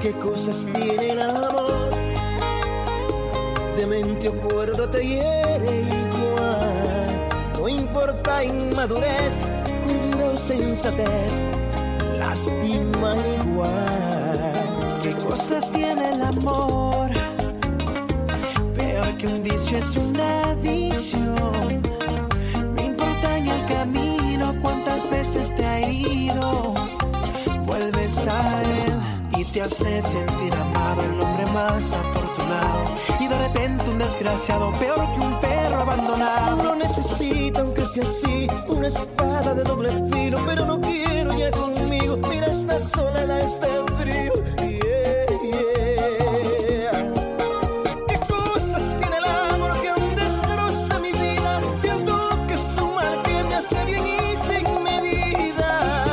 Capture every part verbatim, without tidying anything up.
qué cosas tiene el amor. De mente o cuerdo te hiere igual. No importa inmadurez, cordura o sensatez, lastima igual. ¿Qué cosas tiene el amor? Peor que un vicio es una adicción. No importa en el camino cuántas veces te ha herido, vuelves a él y te hace sentir amado, el hombre más afortunado. Y de repente un desgraciado, peor que un perro abandonado. No necesito, aunque sea así, una espada de doble filo, pero no quiero ya conmigo. Mira esta soledad, este frío. Yeah, yeah. ¿Qué cosas tiene el amor que aún destroza mi vida? Siento que es un mal que me hace bien y sin medida.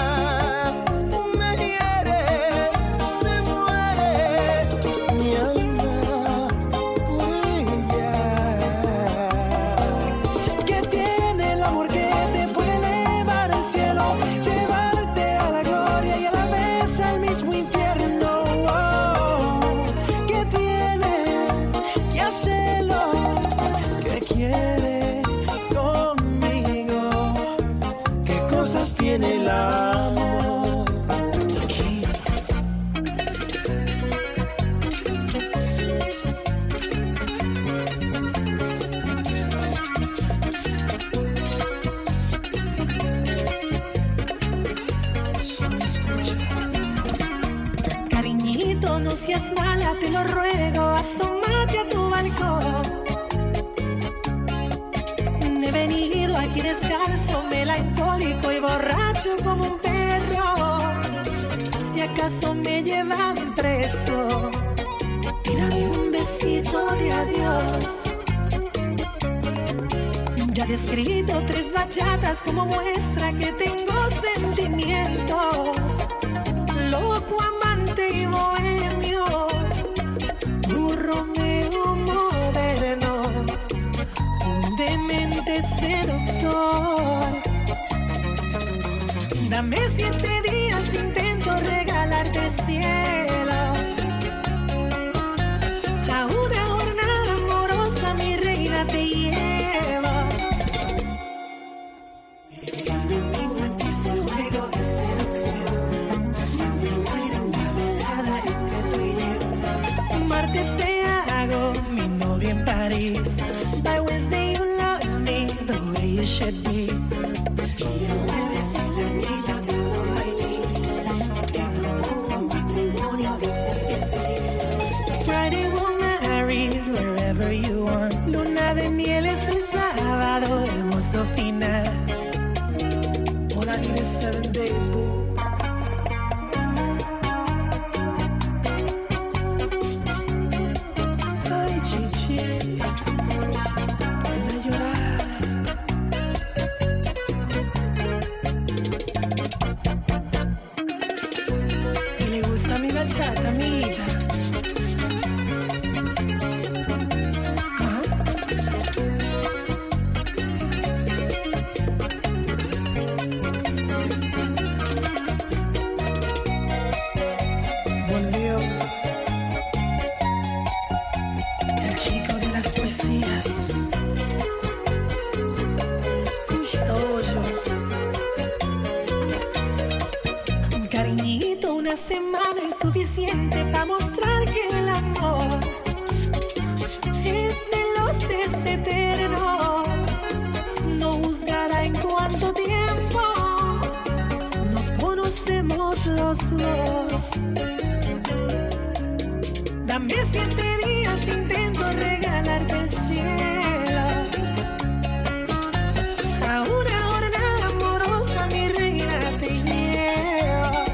Me hiere, se muere mi alma por ella. ¿Qué tiene el amor que te puede elevar al cielo, llevarte a la gloria y a la vez al mismo infierno? Oh, ¿qué tiene que hacerlo? ¿Qué quiere conmigo? ¿Qué cosas tiene el amor? Aquí. Solo escucha. Cariñito, no seas mala, te lo ruego, asómate a tu balcón. He venido aquí descalzo, melancólico y borracho como un perro. Si acaso me llevan preso, tírame un besito de adiós. Ya he escrito tres bachatas como muestra que tengo sentimientos. Loco, amante y bohemio, tu Romeo moderno, un demente seductor. Dame siete días, intento regalarte el cielo. A una jornada amorosa mi reina te lleva. El domingo empieza el juego de seducción. Mañana una velada entre tú y yo. Martes te hago mi novia en París. By Wednesday you love me the way you should be. Y el jueves en la milla todo on my knees. Te propongo matrimonio, dices que sí. Friday we'll marry wherever you want. Luna de miel es el sábado, hermoso final. All I need is seven days, boo. Ay, chichi, van a llorar. Y le gusta mi bachata, amiguita. Ajá. Volvió el chico de las poesías, Custodio. Cariñito, una semana es suficiente para mostrar que el amor es veloz, es eterno. No juzgará en cuánto tiempo nos conocemos los dos. Dame siete días, intento regalarte el cielo. A una jornada amorosa mi reina te lleva.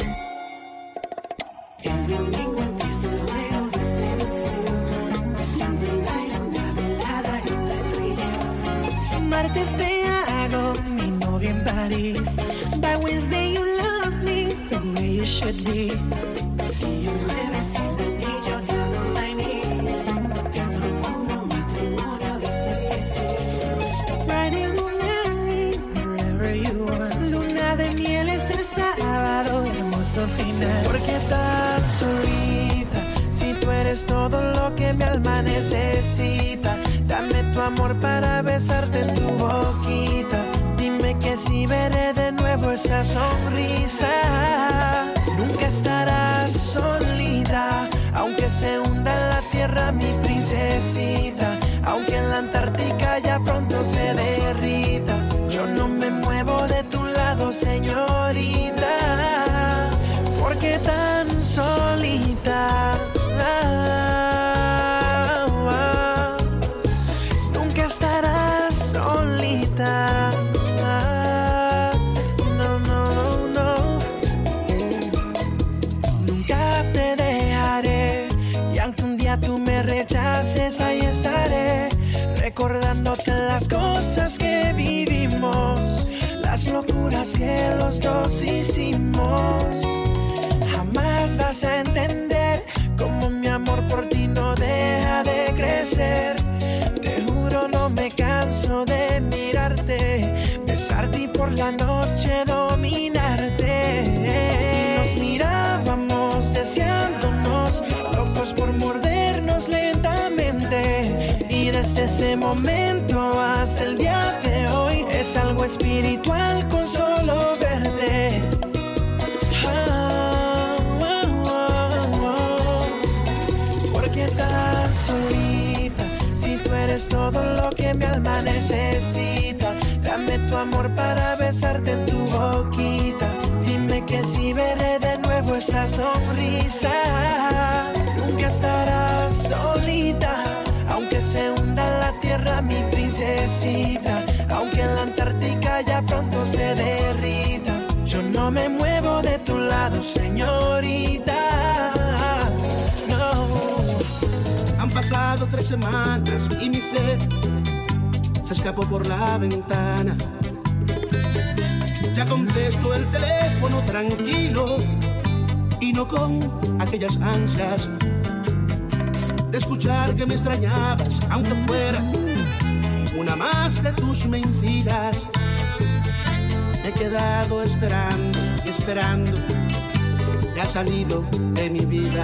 El domingo empieza el juego de seducción. Wednesday night una velada entre tú y yo. Martes te hago mi novia en París. By Wednesday you love me the way you should be. Y el jueves en la milla todo on my knees. Te propongo matrimonio, dices que sí. Friday we'll marry wherever you want. Luna de miel es el sábado, hermoso final. ¿Por qué estás solita? eres todo lo que mi alma necesita. Dame tu amor para besarte en tu boquita. Dime que si veré de nuevo esa sonrisa. Nunca estarás solita, aunque se hunda en la tierra mi princesita. Aunque en la Antártica ya pronto se derrita, yo no me muevo de tu lado, señorita. Porque tan solita. Ah, ah, nunca estarás solita. Ah, no, no, no. Nunca te dejaré. Y aunque un día tú me rechaces, ahí estaré. Recordándote las cosas que vivimos, las locuras que los dos hicimos. Jamás vas a entender cómo mi amor por ti no deja de crecer. Te juro no me canso de mirarte, besarte y por la noche dominarte. Y nos mirábamos deseándonos, locos por mordernos lentamente. Y desde ese momento hasta el día de hoy es algo espiritual con solo verte. Ah, oh, oh, oh. ¿Por qué tan solita? Si tú eres todo lo que mi alma necesita. Dame tu amor para besarte en tu boquita. Dime que si veré de nuevo esa sonrisa. Nunca estarás solita, aunque se hunda en la tierra mi princesita. Aunque en la Antártica ya pronto se derrita, yo no me muevo de tu lado, señorita. No. Han pasado tres semanas y mi fe se escapó por la ventana. Ya contesto el teléfono tranquilo y no con aquellas ansias de escuchar que me extrañabas, aunque fuera una más de tus mentiras. Me he quedado esperando y esperando, te has salido de mi vida.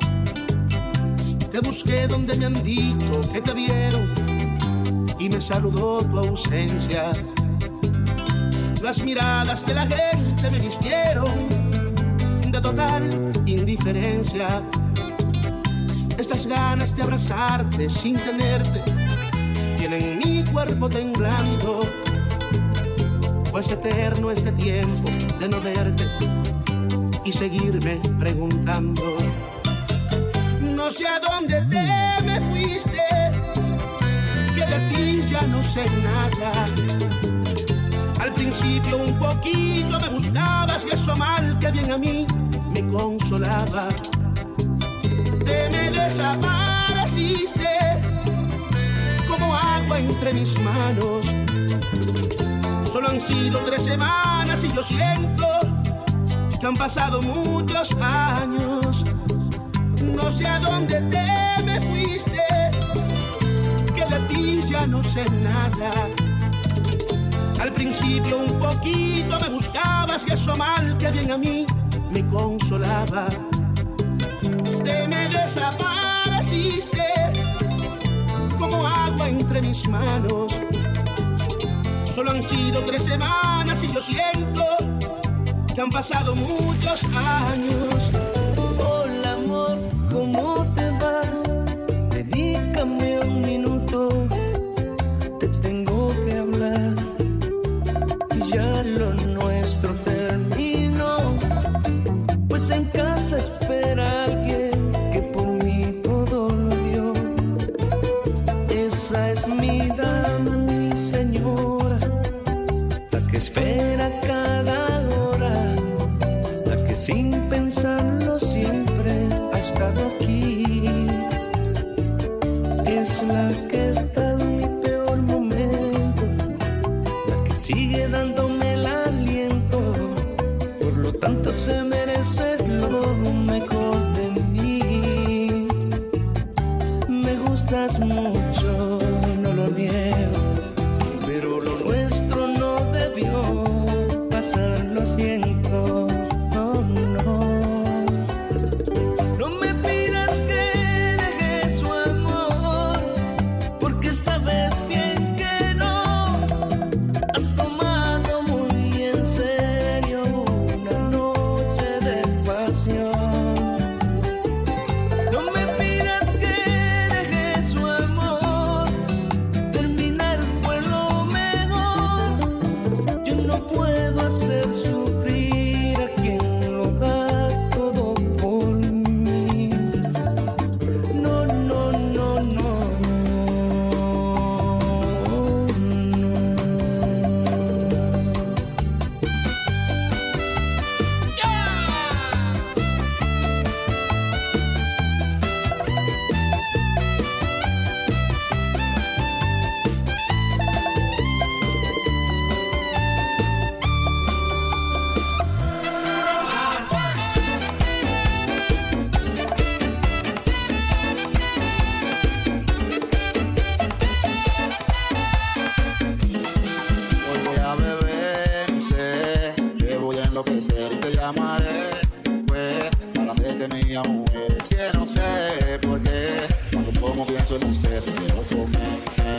Te busqué donde me han dicho que te vieron y me saludó tu ausencia. Las miradas que la gente me vistieron de total indiferencia. Estas ganas de abrazarte sin tenerte tienen mi cuerpo temblando. Pues eterno este tiempo de no verte y seguirme preguntando. No sé a dónde te me fuiste, que de ti ya no sé nada. Al principio un poquito me buscabas y eso mal que bien a mí me consolaba. Te me desapareciste como agua entre mis manos. Solo han sido tres semanas y yo siento que han pasado muchos años. No sé a dónde te me fuiste, que de ti ya no sé nada. Al principio un poquito me buscabas y eso mal que bien a mí me consolaba. Te me desapareciste como agua entre mis manos. Solo han sido tres semanas y yo siento que han pasado muchos años. Hola amor, ¿cómo te va? Dedícame un minuto, te tengo que hablar. Ya lo nuestro terminó, pues en casa espera alguien que por mí todo lo dio. Esa es mi dama, mi señora, la que espera cada hora, la que sin pensarlo siempre ha estado aquí. Es la que está en mi peor momento, la que sigue dándome el aliento, por lo tanto se merece lo mejor de mí. Me gustas mucho, no lo niego, pero lo nuestro no debió pasar, lo siento. No, no. No me pidas que pienso en usted, te quiero comer.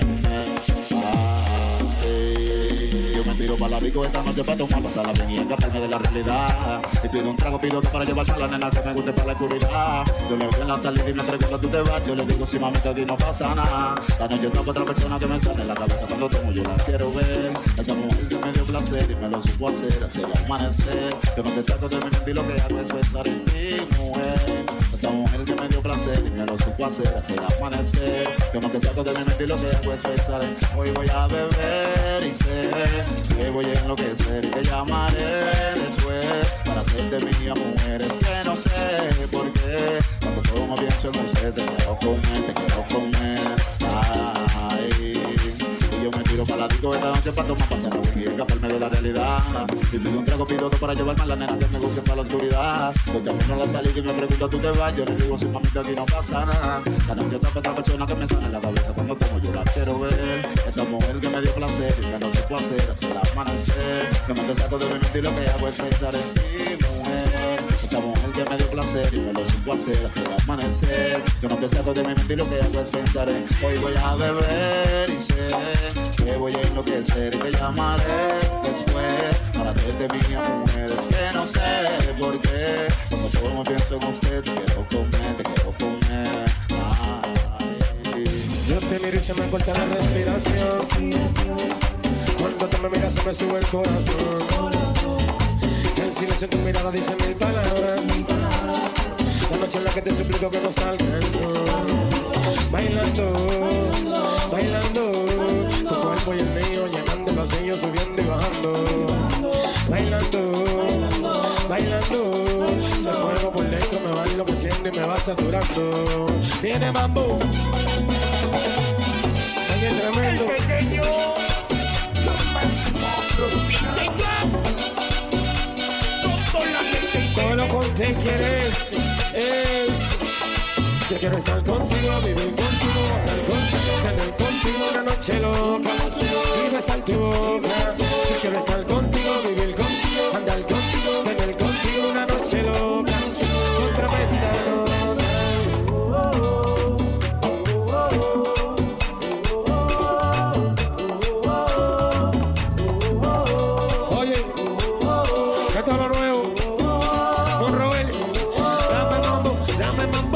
Yo me tiro para la disco esta noche para tomar, pasarla bien y escaparme de la realidad. Y pido un trago, pido dos para llevarse a la nena que me guste para la oscuridad. Yo le veo en la salida y me pregunto, ¿tú te vas? Yo le digo, sí, mamita, aquí no pasa nada. La noche está para otra persona que me sale en la cabeza cuando tomo, yo la quiero ver. Esa mujer que me dio placer y me lo supo hacer, hacer amanecer. Yo no te saco de mi mente y lo que hago es pensar en ti, mujer. Esa mujer que me dio placer y me lo supo hacer, hacer amanecer. Yo no te saco de mi mente y lo que hago es pensar en hoy voy a beber y sé que voy a enloquecer y te llamaré después para hacerte mía, mujer. Es que no sé por qué cuando todo me pienso en usted te quiero comer, te quiero comer. Ay, y yo me tiro para la disco esta noche para tomar, pasar bien y escaparme de la realidad. Y pido un trago, pido dos para llevarme a la nena que me guste para la oscuridad. Voy camino a la salida y me pregunto, ¿tú te vas? Yo le digo, sí, mamita, aquí no pasa nada. La noche está para otra persona que me suena en la cabeza cuando tomo, yo la quiero ver. Esa mujer que me dio placer y me lo supo hacer, hacer amanecer. Que no te saco de mi mente y lo que hago es pensar en ti, mujer. Esa mujer que me dio placer y me lo supo hacer, hacer amanecer. Que no te saco de mi mente y lo que hago es pensar en hoy voy a beber y sé que voy a enloquecer y te llamaré después para hacerte mía, mujer. Es que no sé por qué cuando todo me pienso en usted te quiero comer, te quiero comer. Ay. Yo te miro y se me corta la respiración. Cuando tú me miras se me sube el corazón. El silencio en tu mirada dice mil palabras. La noche en la que te suplico que no salga el sol. Bailando, bailando, tu cuerpo y el mío llenando el pasillo, subiendo y bajando. Bailando, bailando, ese fuego por dentro me va enloqueciendo y me va saturando. Viene Bambú, ay, es tremendo. Todo lo que te quieres es. Yo quiero estar contigo, vivir contigo, andar contigo, tener contigo una noche loca y besar tu boca. Yo quiero estar contigo, vivir contigo, andar contigo, tener contigo una noche loca con tremenda nota. Oye, esto es lo nuevo. Con Robert, dame mambo, dame mambo.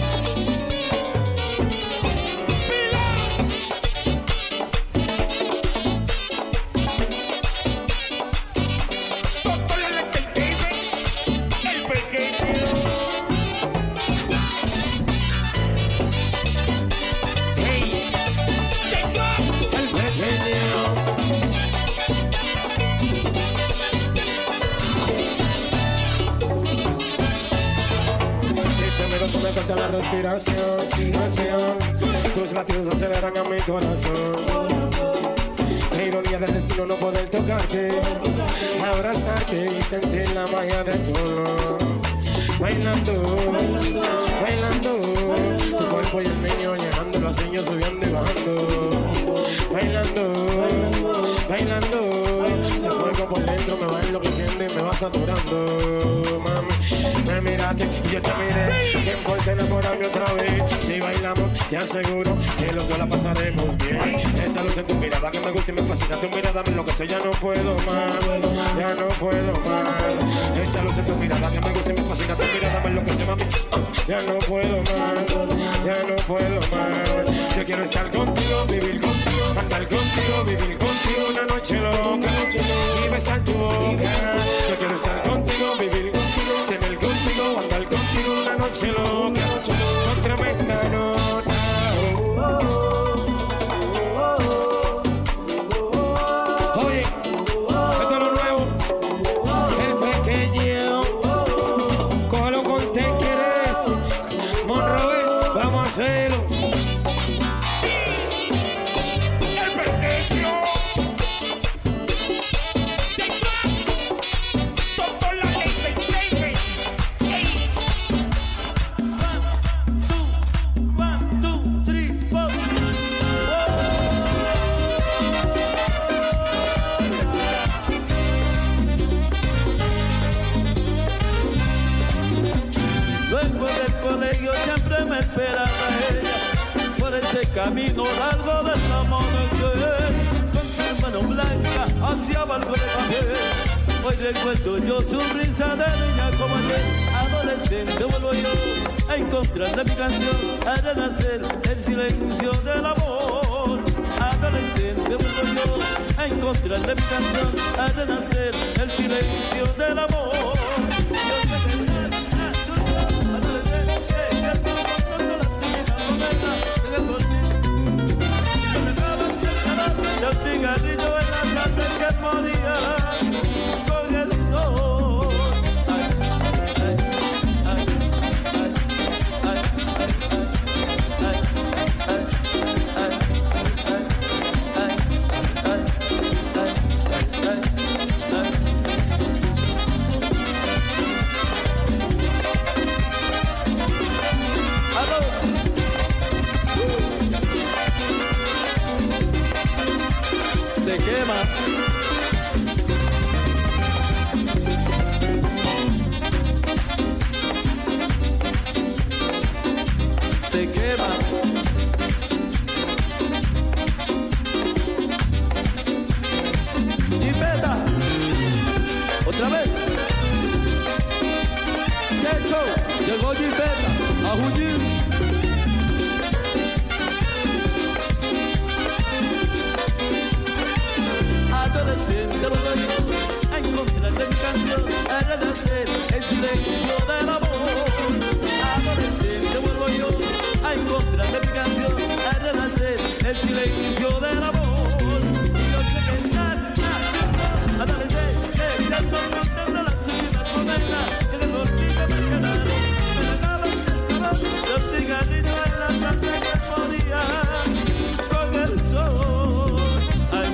Me corta la respiración, respiración. Tus latidos aceleran a mi corazón. La ironía del destino no poder tocarte, abrazarte y sentir la magia de tu olor. Bailando, bailando, tu cuerpo y el mío llenando los años, subiendo y bajando. Bailando, bailando, ese fuego por dentro me va enloqueciendo y me va saturando. Mami, me miraste y yo te miré. ¿Qué importa enamorarme otra vez? Si bailamos, te aseguro que los dos la pasaremos bien. Esa luz en tu mirada que me gusta y me fascina. Tu mirada me enloquece, ya no puedo más, ya no puedo más. Esa luz en tu mirada que me gusta y me fascina. Tu mirada me enloquece, mami, ya no puedo más, ya no puedo más. Yo quiero estar contigo, vivir contigo, andar contigo, vivir contigo una noche loca y besar tu boca. Yo quiero estar contigo, vivir contigo, tener contigo, andar contigo una noche loca con tremenda nota. Oye, esto es lo nuevo, el pequeño, cógelo con te quieres, Monroe, vamos a hacerlo. camino largo del amanecer, con mi mano blanca hacia barco de papel. Hoy recuerdo yo su risa de niña como ayer, adolescente vuelvo yo a encontrarle mi canción, a renacer el silencio del amor. Adolescente vuelvo yo a encontrarle mi canción, a renacer el silencio del amor. Yo sé que adolescente, que el mundo no la tiene en el bolsillo. Yo me daba el calor, yo cigarrillo en la tarde que moría con el sol. Ay, ay, ay, ay, ay, ay, se quema. Se quema. Jipeta. Otra vez. Checho. Llegó Jipeta. A Junín. Adolescente vuelvo yo a encontrarle mi canción, a renacer el silencio del amor. Adolescente vuelvo yo a encontrarle mi canción, a renacer el silencio del amor. Y yo sé que nada, adolescente, ya no contando las subidas modernas, que de dormir me quedaron, me acaba el calor, los cigarrillos en la tarde que podía con el sol. Ay,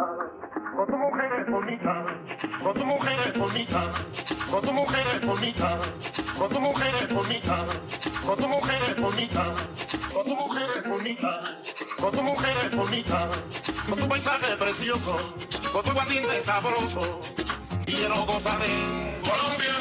bonita, con tu mujer es bonita, con tu mujer es bonita, con tu mujer es bonita, con tu mujer es bonita, con tu mujer es bonita, con tu mujer es bonita, con tu mujer es bonita, con tu paisaje precioso, con tu guatinte sabroso, y quiero gozar en Colombia.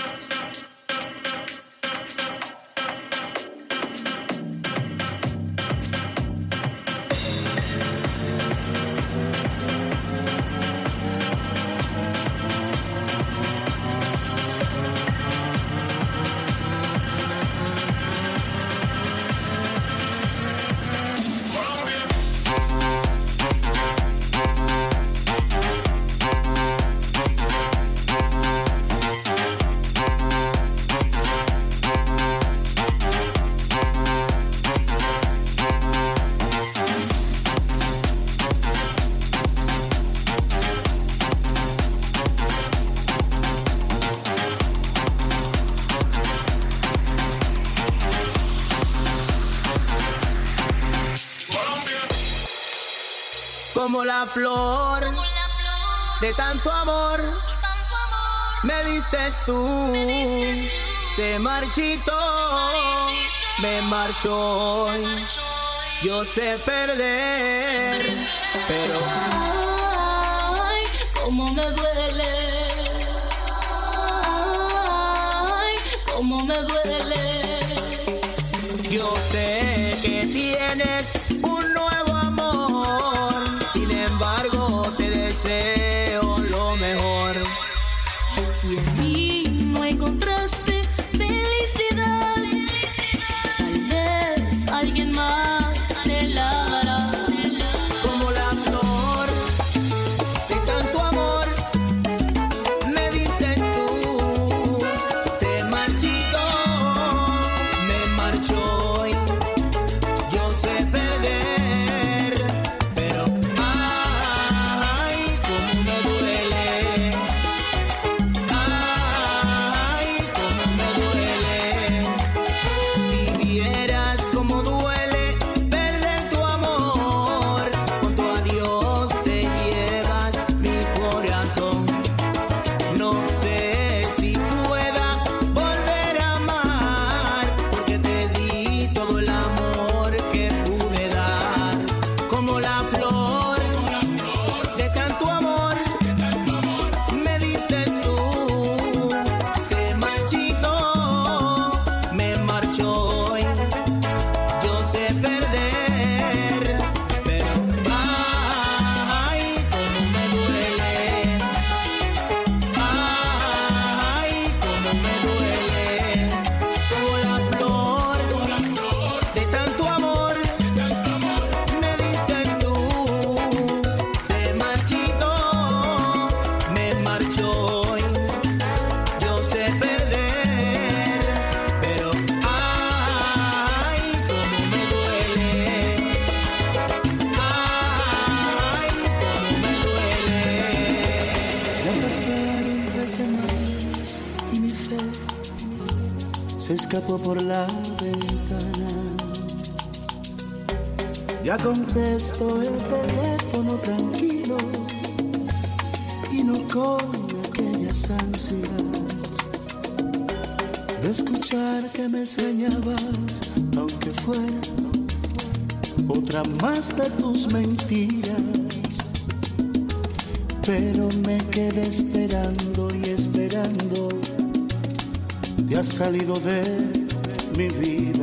Como la flor, Como la flor de tanto amor, de tanto amor, me diste tú, me diste tú. se marchitó, marchitó, me marchó, me marchó y yo sé perder, perder. pero Ay, cómo me duele. Ay, cómo me duele. yo sé que tienes un nuevo amor, sin embargo te deseo lo mejor. Si en mí no encontraste felicidad, tal vez alguien más anhelará. Como la flor de tanto amor, me diste tú, se marchitó, me marchó y yo sé perder, pero ay, cómo me duele, ay, cómo me duele, si vieras cómo duele perder tu amor, con tu adiós te llevas mi corazón, no sé si pueda volver a amar, porque te di todo el amor que pude dar, como la flor de tanto amor, me diste tú, se marchitó, me marchó y yo sé perder, pero ay, cómo me duele, ay, cómo me duele, como la flor de tanto amor, me diste tú, se marchitó, me marchó y yo sé perder, pero ay, cómo me duele, ay, cómo me duele. Ya pasaron tres semanas y mi fe se escapó por la ventana. Ya contesto el teléfono tranquilo y no con aquellas ansias de escuchar que me extrañabas, aunque fuera otra más de tus mentiras. Pero me quedé esperando y esperando, te has salido de mi vida.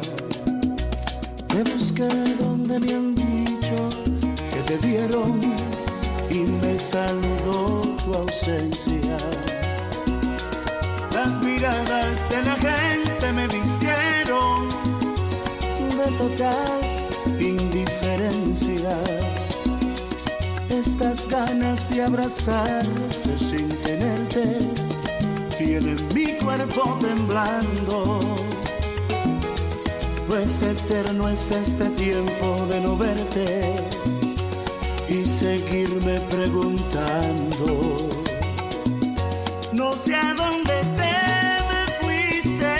Te busqué donde me han dicho que te vieron y me saludó tu ausencia. Las miradas de la gente me vistieron de total indiferencia. Estas ganas de abrazarte sin tenerte tienen mi cuerpo temblando, pues eterno es este tiempo de no verte y seguirme preguntando. No sé a dónde te me fuiste,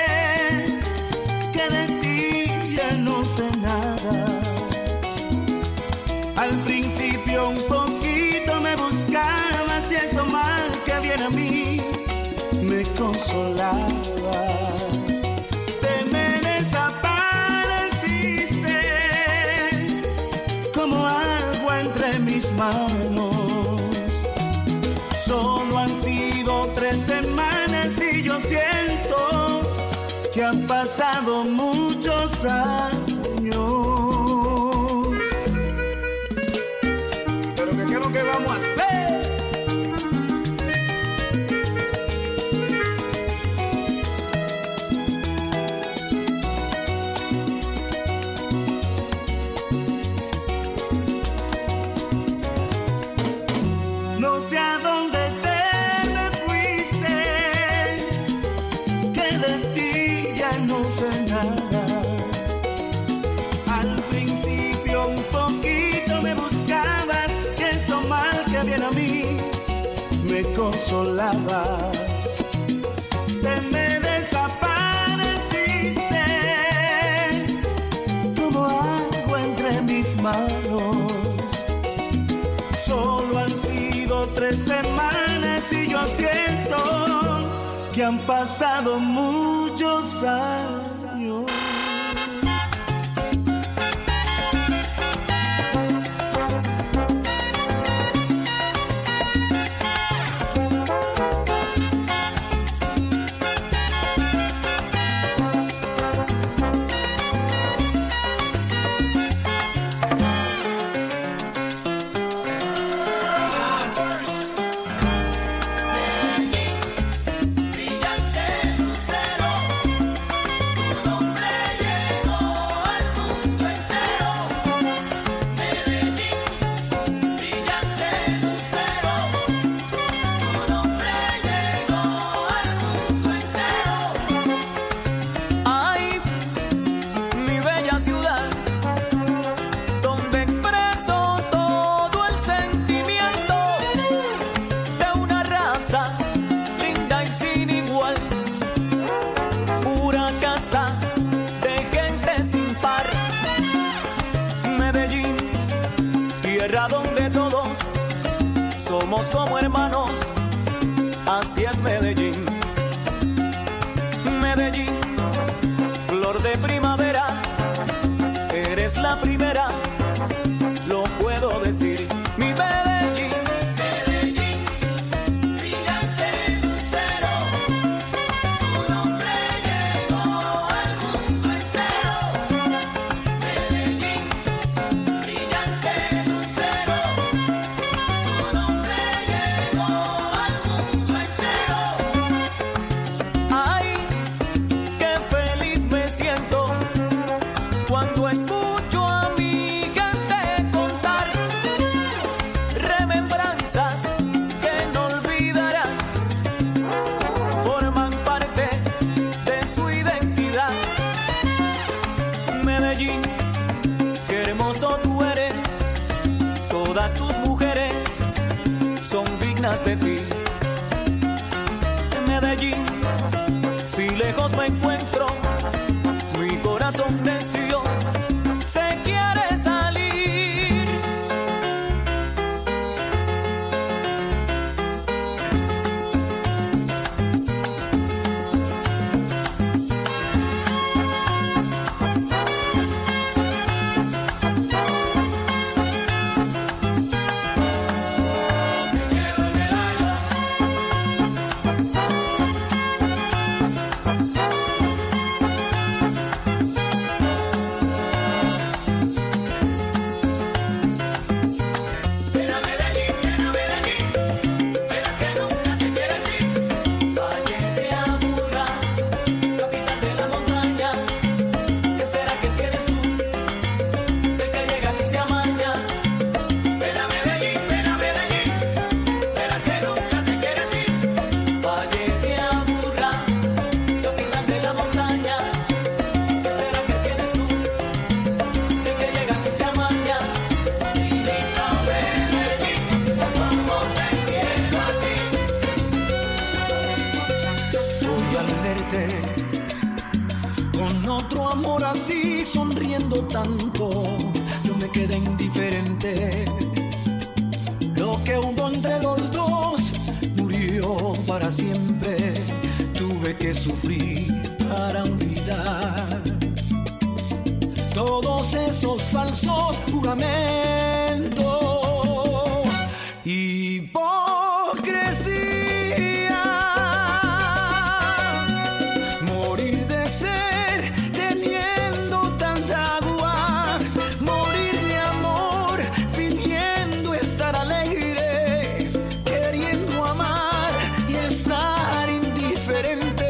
que de ti ya no sé nada. Al principio un poco consolaba. Te me desapareciste como agua entre mis manos. Solo han sido tres semanas y yo siento que han pasado muchos años. Pero ¿qué es lo que vamos a hacer? No sé a dónde te me fuiste, que de ti ya no sé nada. Al principio un poquito me buscabas, y eso mal que bien a mí me consolaba. Te me desapareciste como agua entre mis manos. Solo han sido tres semanas y yo siento que han pasado muchos años. Ay, mi bella ciudad, donde expreso todo el sentimiento de una raza linda y sin igual, pura casta de gente sin par. Medellín, tierra donde todos somos como hermanos, así es Medellín. Medellín, flor de primavera, eres la primera, lo puedo decir. Mi Medellín, Medellín, brillante lucero, tu nombre llegó al mundo entero. Medellín, brillante lucero, tu nombre llegó al mundo entero. Ay, qué feliz me siento cuando escucho a mi gente contar remembranzas que no olvidarán, forman parte de su identidad. Medellín, qué hermoso tú eres, todas tus mujeres son dignas de ti. Medellín, si lejos me encuentro, mi corazón necio se quiere salir. tanto, yo me quedé indiferente. Lo que hubo entre los dos murió para siempre. Tuve que sufrí para olvidar todos esos falsos juramentos. Hipocresía, morir de sed teniendo tanta agua, morir de amor fingiendo estar alegre, queriendo amar y estar indiferente,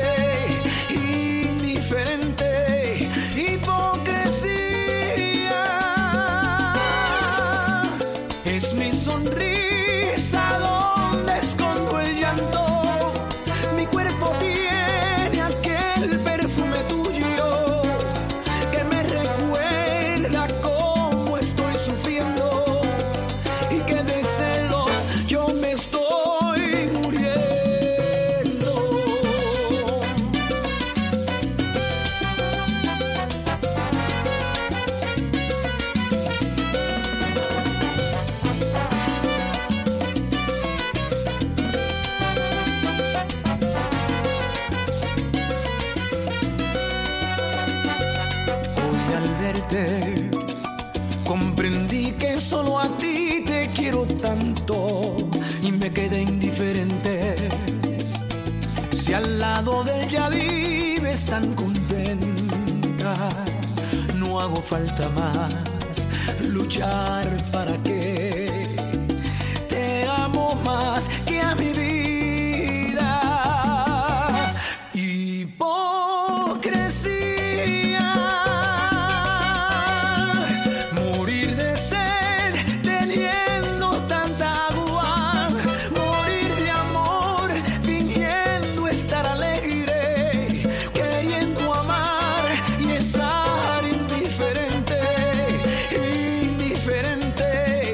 indiferente. Hipocresía es mi sonrisa. Comprendí que solo a ti te quiero tanto y me quedé indiferente. Si al lado de ella vives tan contenta, no hago falta más luchar para que te amo más que a mi vida. Indiferente,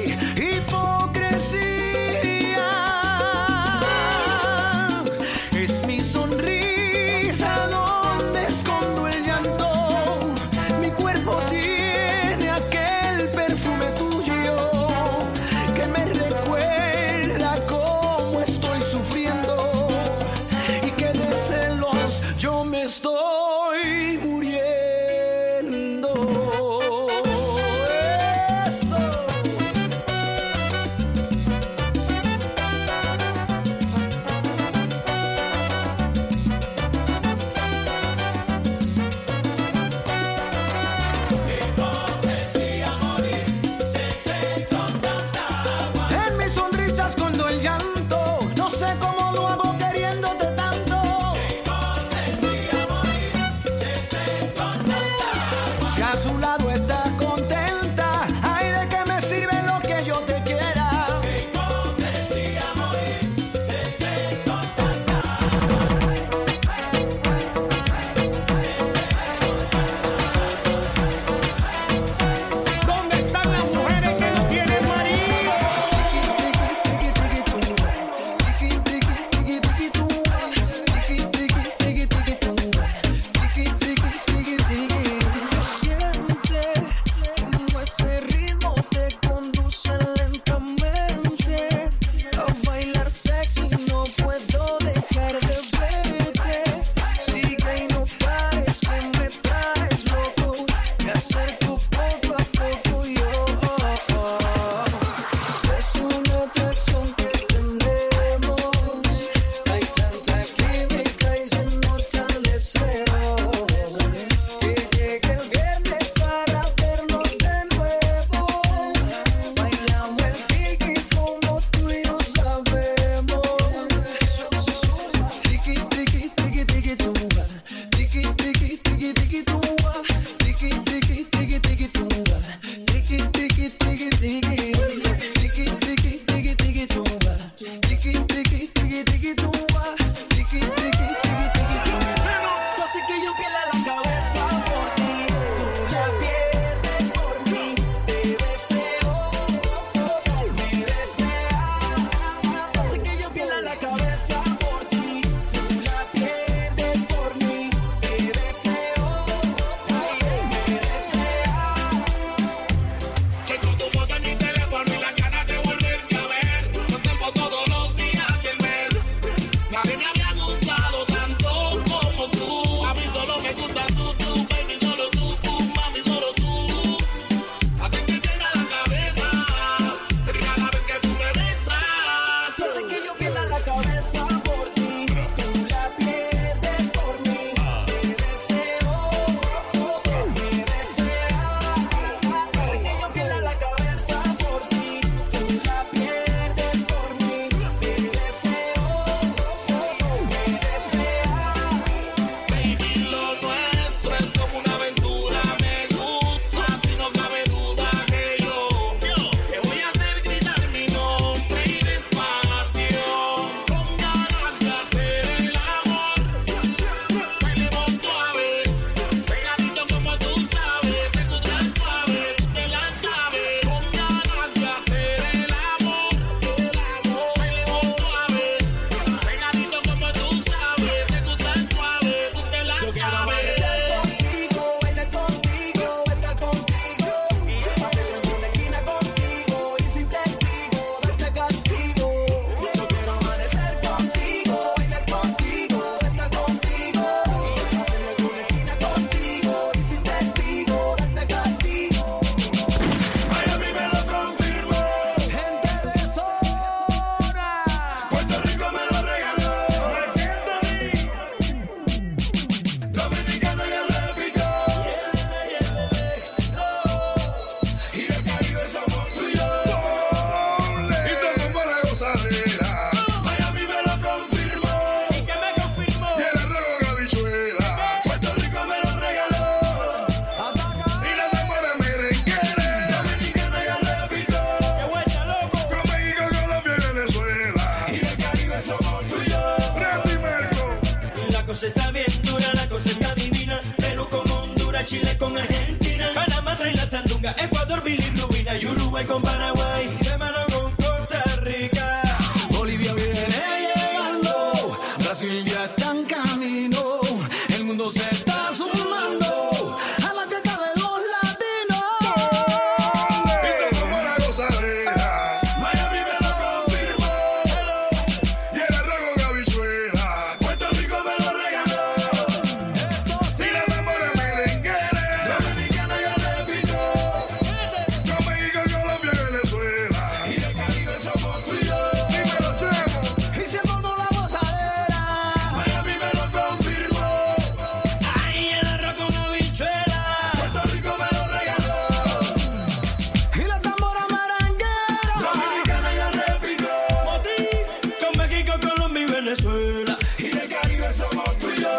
Chile con Argentina, Panamá trae la sandunga, Ecuador bilirrubina y Uruguay con Paraguay, de mano con Costa Rica. Bolivia viene llegando, Brasil ya está en camino, el mundo se está sumando a la fiesta de los latinos. Y se tomó la gozadera, Miami me lo confirmó, y el arroz con habichuela, Puerto Rico me lo regaló, y la tambora merenguera, Dominicana ya repitió, con México, Colombia y Venezuela. y del Caribe somos tú y yo. Dímelo, Chemo. Y se formó la gozadera. Miami me lo confirmó, ahí el arroz con habichuela, Puerto Rico me lo regaló, Y la tambora merenguera. Dominicana ya repitió, con México, Colombia y Venezuela, y del Caribe somos tú y yo.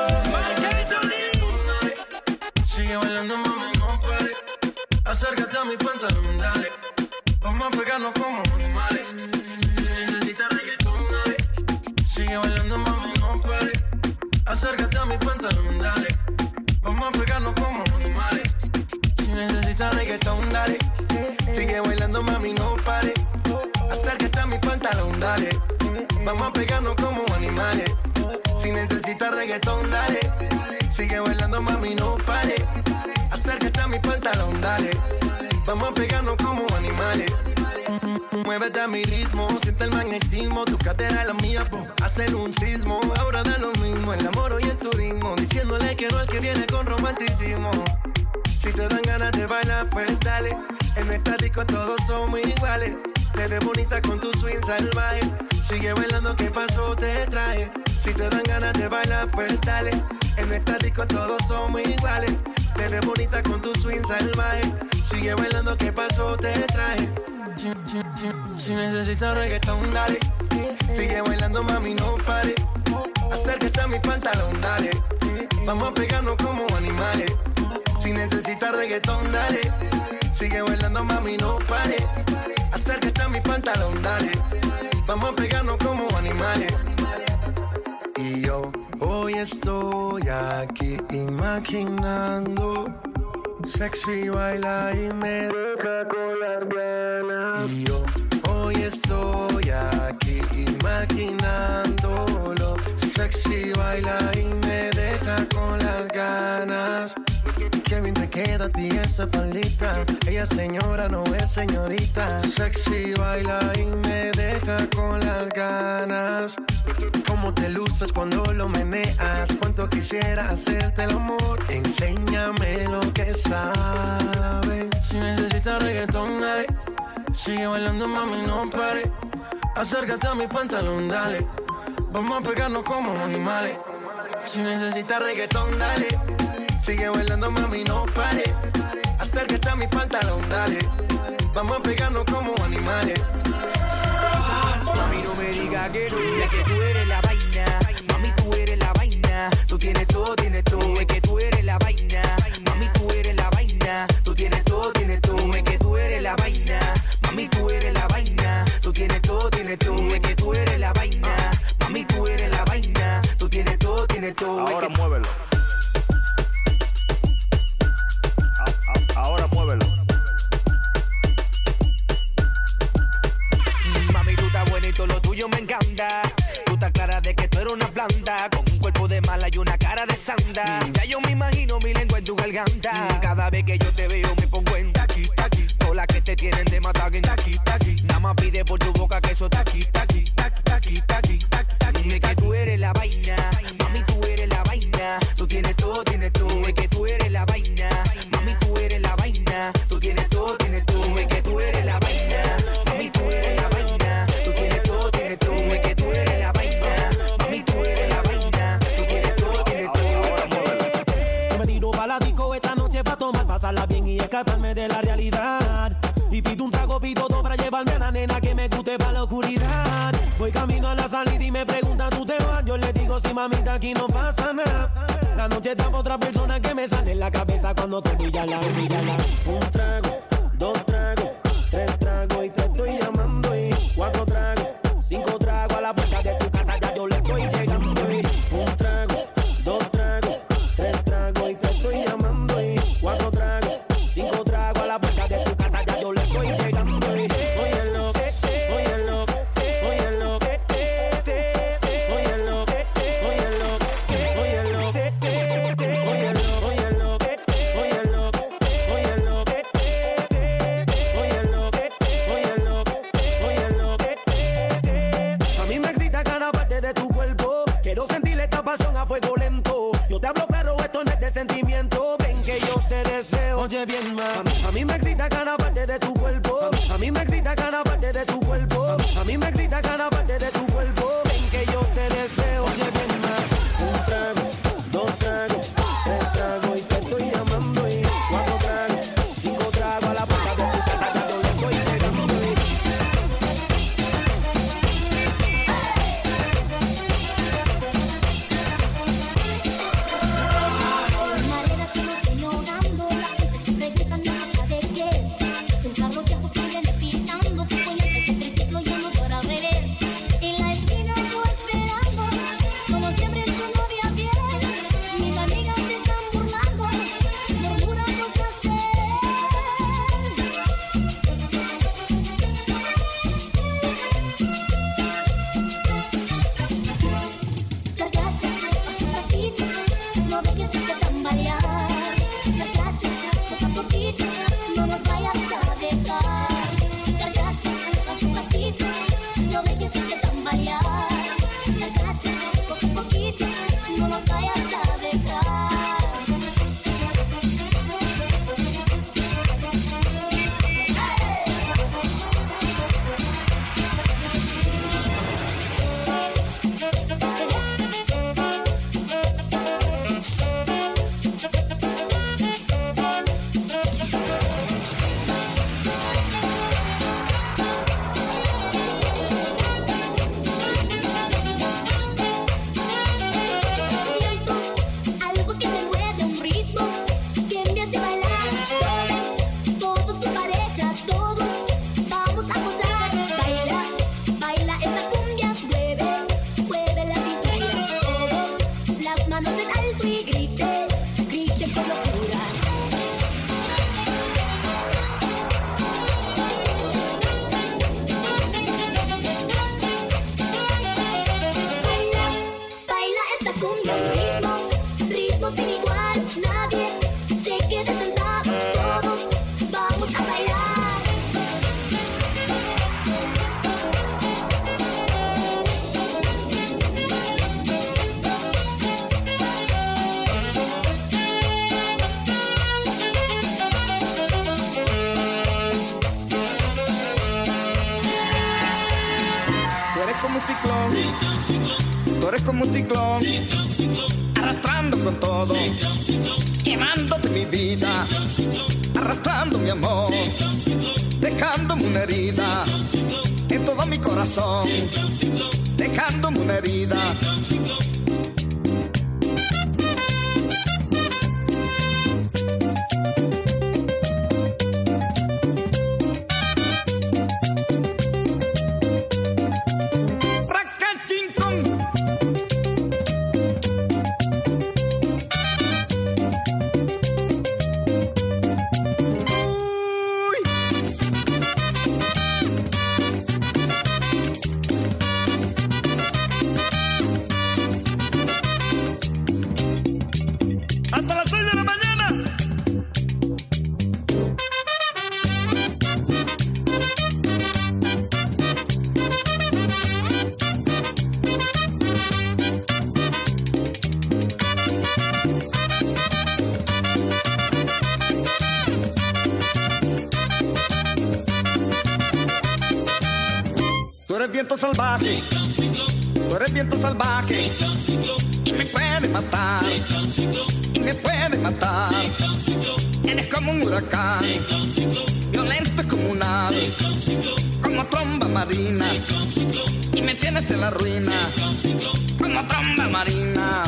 Sigue bailando, mami, no pare. Acércate a mi pantalón, dale. Vamos a pegarnos como animales. Si necesitas reggaetón, dale. Sigue bailando, mami, no pare. Acércate a mi pantalón, dale. Vamos a pegarnos como animales. Si necesitas reggaetón, dale. Sigue bailando, mami, no pare. Acércate a mi pantalón, dale. Vamos a pegarnos como animales. Si necesitas reggaetón, dale. Sigue bailando, mami, no pare. Acércate a mi pantalón, dale. Vamos a pegarnos como animales. Muévete a mi ritmo, siente el magnetismo. Tu cadera es la mía, po, hacen un sismo. Ahora da lo mismo, el amor y el turismo. Diciéndole que no al que viene con romanticismo. Si te dan ganas de bailar, pues dale. En esta disco todos somos iguales. Te ves bonita con tu swing salvaje. Sigue bailando, ¿qué pasó? Te traje. Si te dan ganas de bailar, pues dale. En esta disco todos somos iguales. Te ves bonita con tu swing salvaje. Sigue bailando, ¿qué pasó? Te traje. Si, si, si, si necesitas reggaetón, dale. Sigue bailando, mami, no pare. Acércate a mi pantalón, dale. Vamos a pegarnos como animales. Si necesitas reggaetón, dale. Sigue bailando, mami, no pare. Acércate a mi pantalón, dale. Vamos a pegarnos como animales. Y yo hoy estoy aquí imaginando. Sexy baila y me deja con las ganas. Y yo hoy estoy aquí imaginándolo. Sexy baila y me deja con las ganas. Qué bien te queda a ti esa faldita. Ella señora, no es señorita. Sexy baila y me deja con las ganas. Cómo te luces cuando lo meneas. Cuánto quisiera hacerte el amor. Enséñame lo que sabes. Si necesitas reggaetón, dale. Sigue bailando, mami, no pare. Acércate a mi pantalón, dale. Vamos a pegarnos como animales. Si necesitas reggaetón, dale. Sigue bailando, mami, no pare. Acércate a mi pantalón, dale. Vamos a pegarnos como animales. Mami, no me digas que no, es que tú eres la vaina. Mami, tú eres la vaina. Tú tienes todo, tienes todo. Es que tú eres la vaina. Mami, tú eres la vaina. Tú tienes todo, tienes todo. Es que tú eres la vaina. Mami, tú eres la vaina. Tú tienes todo, tienes todo. Es que tú eres la vaina. Mami, tú eres la vaina. Tú tienes todo, tienes todo. Ahora muévelo. Ahora muévelo. Mami, tú estás buena y todo lo tuyo me encanta. Tú estás clara de que tú eres una planta, con un cuerpo de mala y una cara de santa. Ya yo me imagino mi lengua en tu garganta. Cada vez que yo te veo me pongo en taqui, taqui. Todas las que te tienen de matar en taqui, taqui. Nada más pide por tu boca que eso taqui, taqui, taqui, taqui, taqui, taqui, taqui. Es que tú eres la vaina. Mami, tú eres la vaina. Tú tienes todo, tienes todo. Es que tú eres la vaina. Mami, tú eres la vaina. Tú tienes todo, tienes todo. Es que tú eres la vaina. Mami, tú eres la vaina. Tú tienes todo, tienes todo. Es que tú eres la vaina. Mami, tú eres la vaina. Tú tienes todo, tienes todo. Yo me tiro pa' la disco esta noche pa' tomar, pasarla bien y escaparme de la realidad. Y pido un trago, pido todo para llevarme a la nena que me guste pa' la oscuridad. Voy camino a la salida y me preguntan, ¿tú te vas? Yo le digo, sí, mamita, aquí no pasa nada. La noche está pa' otra persona que me sale en la cabeza cuando te brilla la, brilla la. Un trago, dos tragos, tres tragos y te estoy llamando y cuatro tragos, cinco tragos a la puerta de tu casa ya yo le estoy llegando y un trago, dos tragos, tres tragos y te estoy llamando y cuatro un ciclón, tú eres como un ciclón, arrastrando con todo, quemándote mi vida, arrastrando mi amor, dejándome una herida en todo mi corazón, dejándome una herida. Viento salvaje, tú eres viento salvaje, y me puede matar, y me puede matar. Eres como un huracán, violento y comunal, como tromba marina, y me tienes en la ruina, como tromba marina.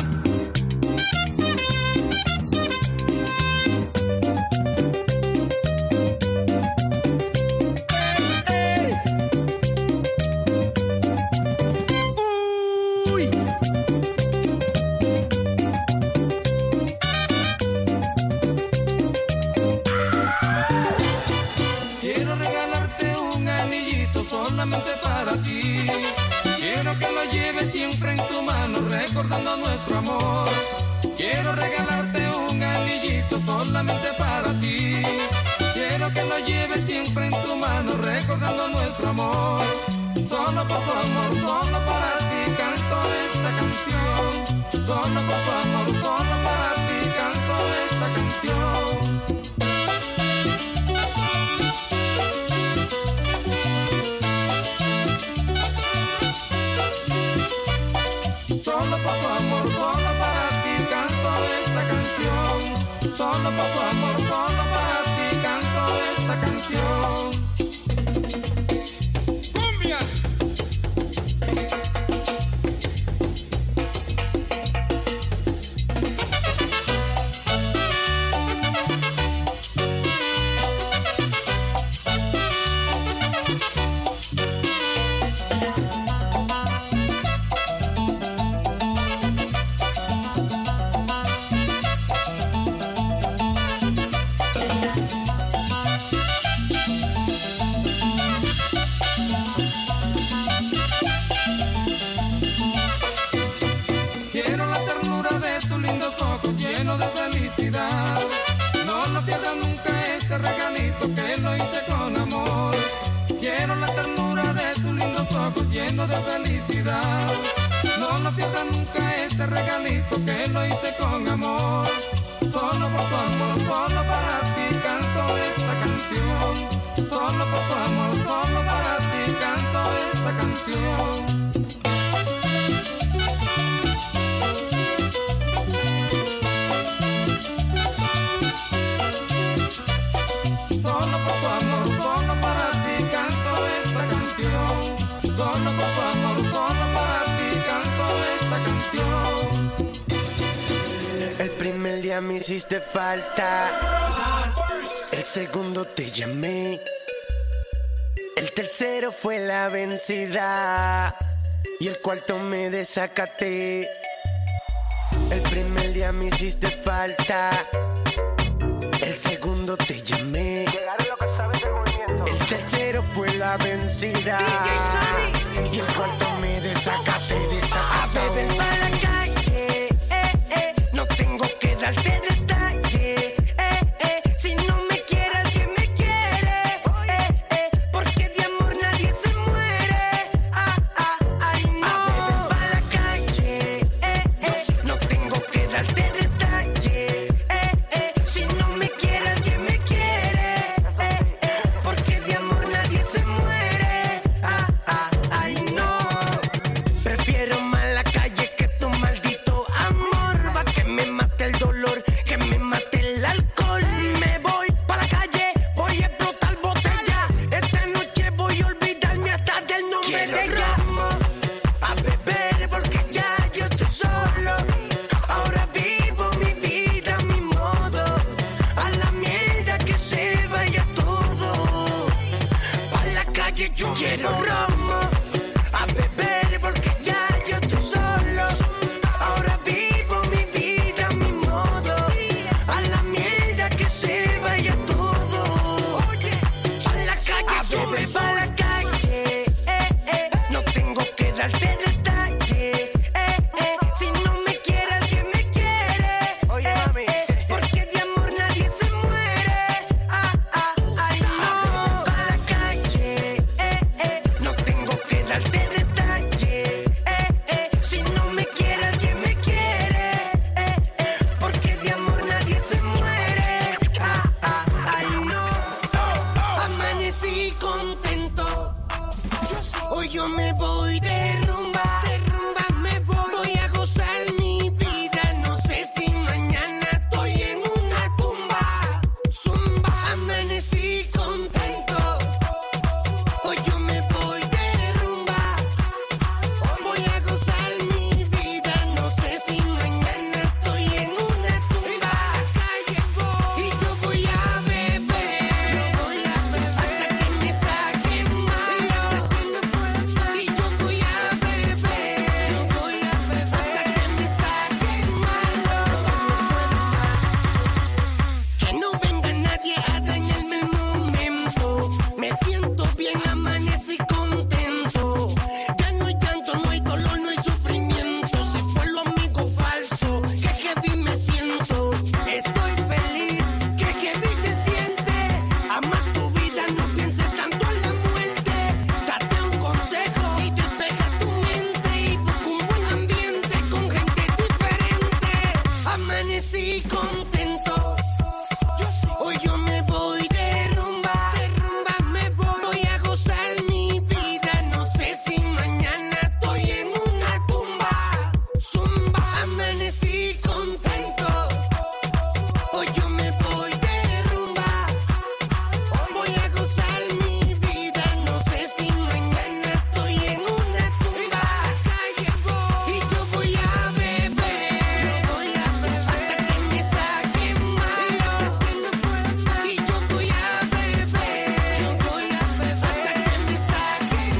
Para ti, quiero que lo lleves siempre en tu mano, recordando nuestro amor. Quiero regalarte un anillito solamente para ti. Quiero que lo lleves siempre en tu mano, recordando nuestro amor. Solo por tu amor, solo para ti canto esta canción. Solo por tu amor, solo para ti canto esta canción. Solo por tu amor, solo para ti canto esta canción. Solo por tu amor, solo para ti canto esta canción. ¡Cumbia! De felicidad, no lo pierdas nunca este regalito que lo hice con amor. Solo por tu amor, solo para ti canto esta canción. Solo por tu amor, solo para ti canto esta canción. Solo por tu amor, solo para ti canto esta canción. Solo por tu amor, solo para ti canto esta canción. El primer día me hiciste falta, el segundo te llamé, el tercero fue la vencida y el cuarto me desacaté. El primer día me hiciste falta, el segundo te llamé, el tercero fue la vencida y el cuarto me desacaté, desacaté. A veces pa' la calle, eh, eh, no tengo que darte detalle, eh, eh, si no me quiere alguien me quiere, eh, eh, porque de amor nadie se muere, ah, ah, ay no. A veces pa' la calle, eh, eh, no tengo que darte detalle, eh, eh, si no me quiere alguien me quiere, eh, eh, porque de amor nadie se muere, ah, ah, ay no. calle, yo quiero romo, a beber porque ya yo estoy solo. Ahora vivo mi vida a mi modo, a la mierda que se vaya todo. A la calle, yo me voy a la calle, eh, eh. No tengo que darte detalle, eh, eh. Si no me quiere, alguien me quiere. Oye, eh, mami, eh. Porque de amor nadie se muere. Ah, ah, ay, no. A la calle, eh, eh. No tengo que darte detalle, eh, eh. Si no me quiere, alguien me quiere, eh, eh. Porque de amor nadie se muere. Ah, ah, ay, no. Amanecí contento. Hoy yo me voy de rumba, de rumba me voy. Voy a gozar mi vida, no sé si mañana estoy en una tumba. Zumba, amanecí contento. Hoy yo me voy de rumba. Voy a gozar mi vida, no sé si mañana estoy en una tumba. Calle voy y yo voy a beber, yo voy a beber hasta que me saquen malo. Y yo voy a beber, yo voy a beber hasta que me saquen malo. Que no venga nadie a dañarme el momento. Me siento bien, amanecí contento. Ya no hay llanto, no hay dolor, no hay sufrimiento. Se fue lo amigo falso, que heavy me siento. Estoy feliz, que heavy se siente. Ama tu vida, no pienses tanto en la muerte. Date un consejo y despeja tu mente. Y busca un buen ambiente con gente diferente. Amanecí contento. Hoy yo me voy de rumba, de rumba me voy. Voy a gozar mi vida, no sé si mañana estoy en una tumba. Zumba, amanecí contento. Hoy yo me voy de rumba. Voy a gozar mi vida, no sé si mañana estoy en una tumba. Calle voy y yo voy a beber, yo voy a beber hasta que me saquen malo. Y yo voy a beber, yo voy a beber hasta que me saquen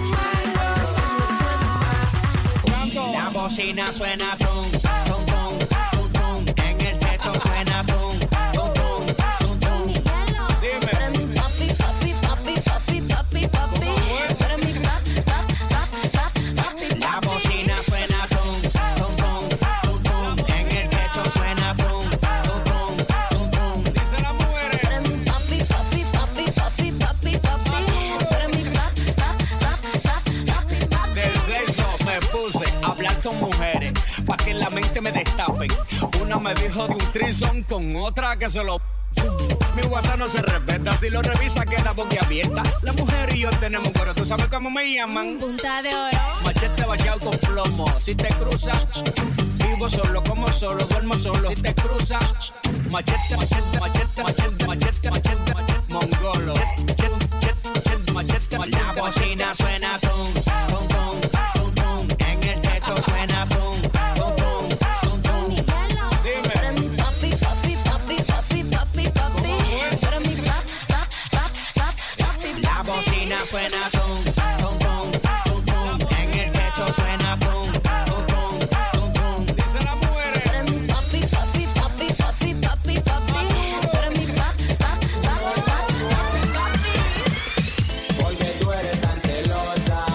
malo. La bocina suena tum, tum, tum, tum, tum. En el techo suena tum, tum, tum, tum, tum. Dime. Papi, papi, papi, papi, papi, papi. Tú eres mi pa, pa, pa, pa, papi, La papi. bocina suena tum, tum, tum, tum, tum. En el techo suena tum, tum, tum, tum, tum. Dice la mujer. Tú eres mi papi, papi, papi, papi, papi, papi. Tú eres mi pa, pa, pa, pa, papi, papi. Del sexo me puse a hablar con mujeres pa' que la mente me destapen. Una me dijo de un trison con otra que se lo... Mi WhatsApp no se respeta, si lo revisa queda boquiabierta. La mujer y yo tenemos un coro, ¿tú sabes cómo me llaman? Punta de oro. Machete bañado con plomo, si te cruzas vivo solo, como solo, duermo solo. Si te cruzas machete, machete, machete, machete, machete, machete, machete, mongolo. Machete, machete, machete, machete. La bocina suena tum, tum, tum, tum, tum. En el techo suena tum, tum, tum, tum, tum. Tú eres mi papi, papi, papi, papi, papi, papi. Tú eres mi pa, pa, pa, pa, papi, La papi. bocina suena tum, tum, tum, tum, tum. En el techo suena tum, tum, tum, tum, tum. Dice la mujer. Tú eres mi papi, papi, papi, papi, papi, papi. Tú eres mi pa, pa, pa, pa, papi, papi. Porque tú eres tan celosa.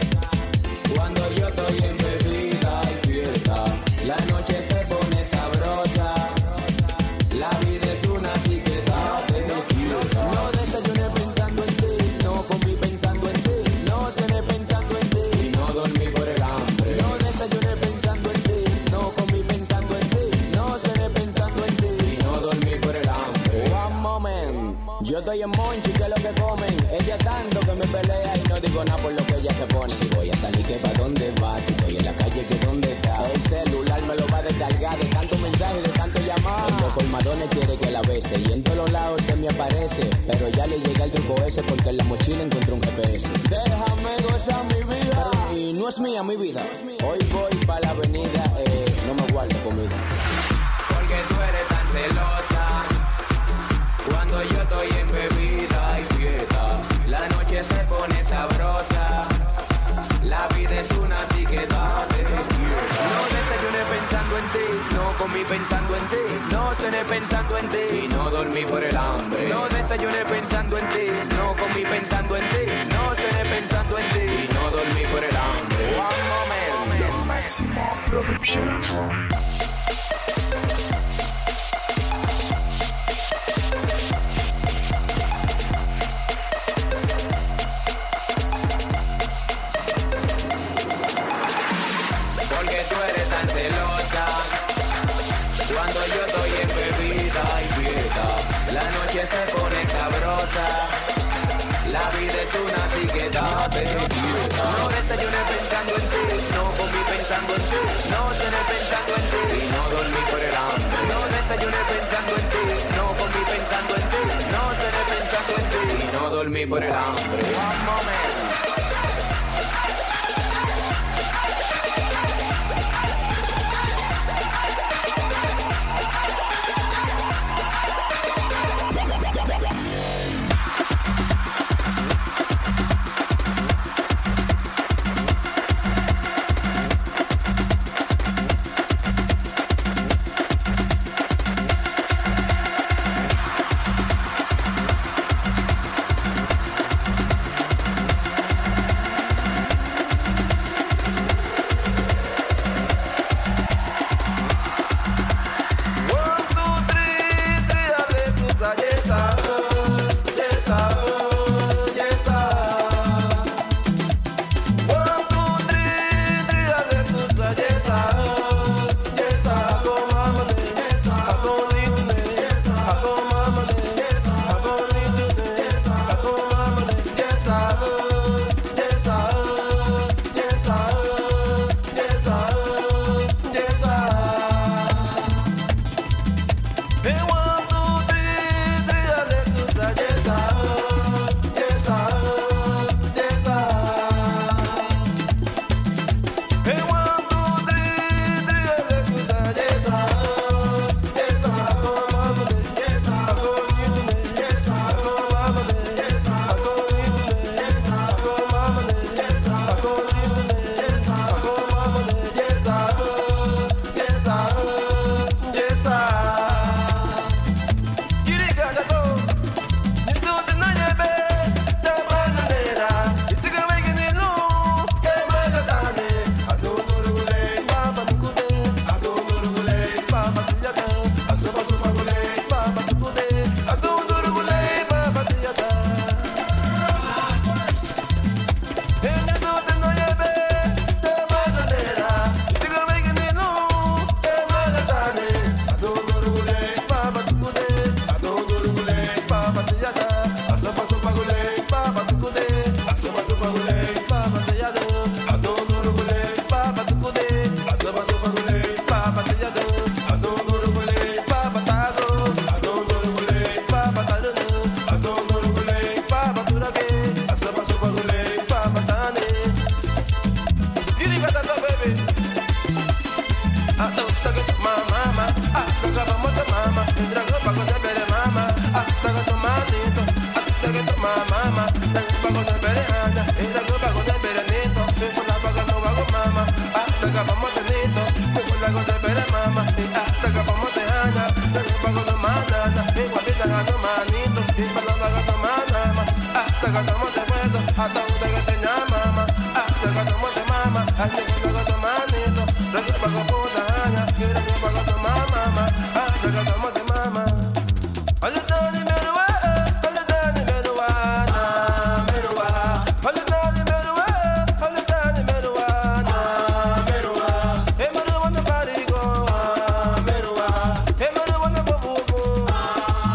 Cuando yo estoy en bebida y fiesta, la noche se pone sabrosa. La vida es una así que date quieta. No desayuné pensando en ti, no comí pensando en ti, no cené pensando en ti y no dormí por el hambre. No desayuné pensando en ti, no comí pensando en ti, no cené pensando en ti y no dormí por el hambre. One moment, yo estoy en Monchi, que es lo que comen. Ella tanto que me pelea y no digo nada por lo que ella se pone. Si voy a salir, que pa' dónde va, si estoy en la calle, que dónde está. El celular me lo va a descargar de tanto mensaje, de tanto llamar. Los colmadones quiere que la bese y en todos lados se me aparece. Pero ya le llega el truco ese porque en la mochila encuentro un G P S. Déjame gozar mi vida. Y no es mía mi vida. Hoy voy pa' la avenida, eh, no me guardo comida. Porque tú eres tan celosa. Cuando yo estoy en bebida y fiesta, la noche se pone sabrosa. Production. Porque tú eres tan celosa. Cuando yo estoy en bebida y fiesta, la noche se pone sabrosa. La vida es una etiqueta de quieta. No desayuné pensando en ti, no comí pensando en ti, no cené pensando en ti y no dormí por el hambre. No desayuné pensando en ti, no comí pensando en ti, no cené pensando en ti y no dormí por el hambre. One moment.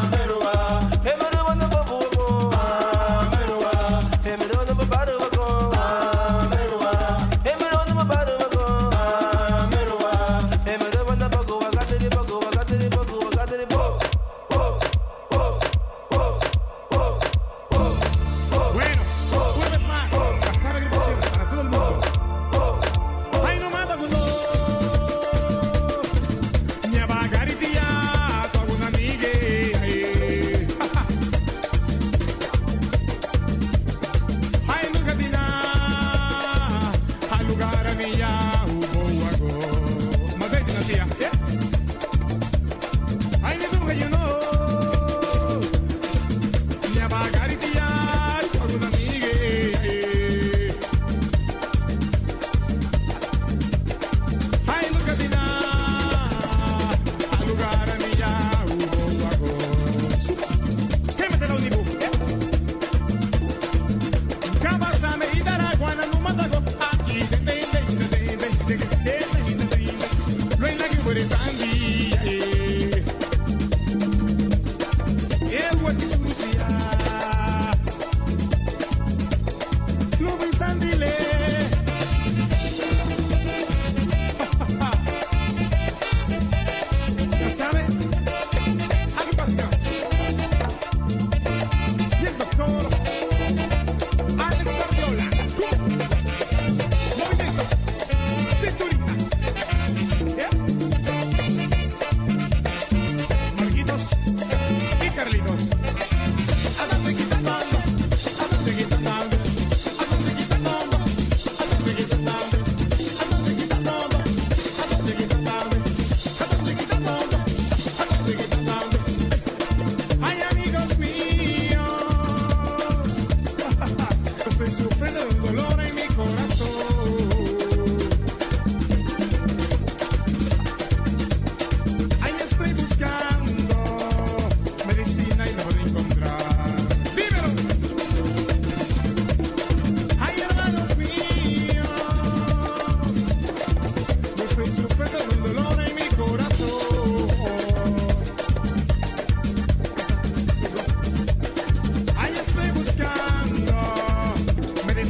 Bye.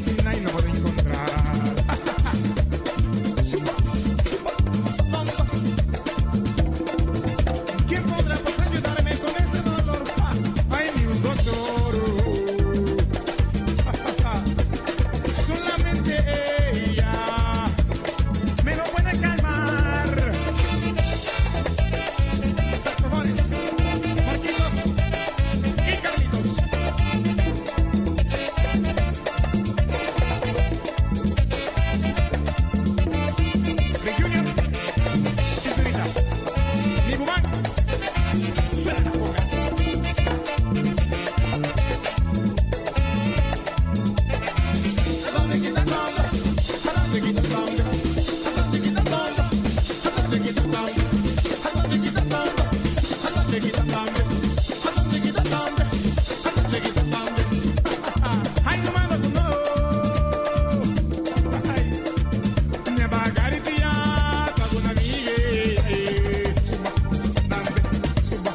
medicina y no puedo encontrar. ¿Quién podrá pues ayudarme con este dolor? Ay, ni un doctor. Solamente ella me lo puede calmar. Saxofones, Marquitos y Carlitos. Big Junior, cinturita. Mi bumán, suena las pocas. ¿A dónde quita el bomba? ¿A dónde quita el bomba? ¿A dónde quita el bomba? ¿A dónde quita el bomba? ¿A dónde quita el bomba? ¿A dónde quita el bomba? ¿A dónde quita el bomba? ¿A dónde quita el bomba? Ay, no mando tu no. Ay, ne bagari tiata con amiche. Suba, dante, suba.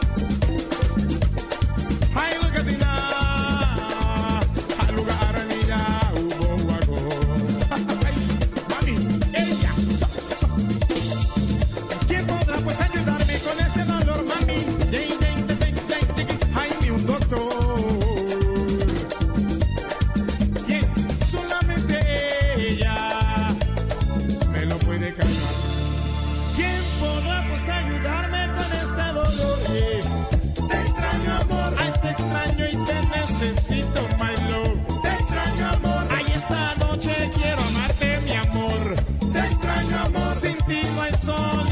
Ay, look at the now. Ay, lugar a mira, ubo wago. Ay, mami, ella, so, so. ¿Quién podrá pues ayudarme con este dolor, mami? Yen, yen, yen, yen, yen, yen. Ay, ni un doctor. ¿Quién? Solamente ella me lo puede calmar. ¿Quién podrá pues ayudarme con este dolor? Yeah. Te extraño, amor. Ay, te extraño y te necesito, my love. Te extraño, amor. Ay, esta noche quiero amarte, mi amor. Te extraño, amor. Sin ti no hay sol